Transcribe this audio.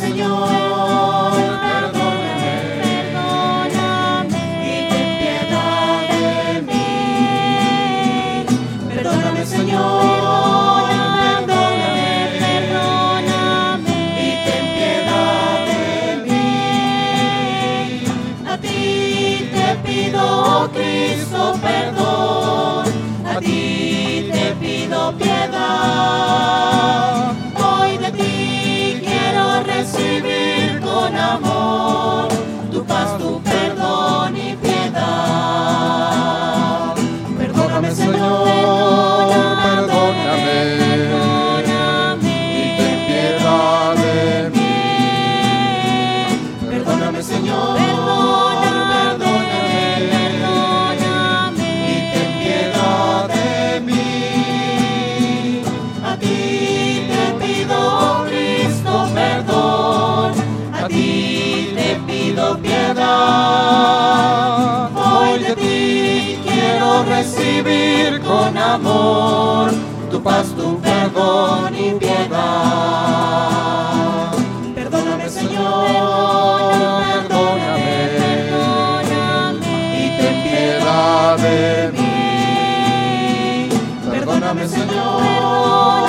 Señor, perdóname, y ten piedad de mí. Perdóname, Señor, perdóname, y ten piedad de mí. A ti te pido, oh Cristo, perdón. A ti te pido piedad. Hoy de ti quiero recibir con amor tu paz, tu perdón y piedad. Perdóname, Señor, perdóname, y ten piedad de mí. Perdóname, Señor, y ten piedad de mí. A ti te pido, oh Cristo, perdón. A ti te pido piedad. Hoy de ti quiero recibir con amor tu paz, tu perdón y piedad. Perdóname, Señor, perdóname, y ten piedad de mí. Perdóname, Señor.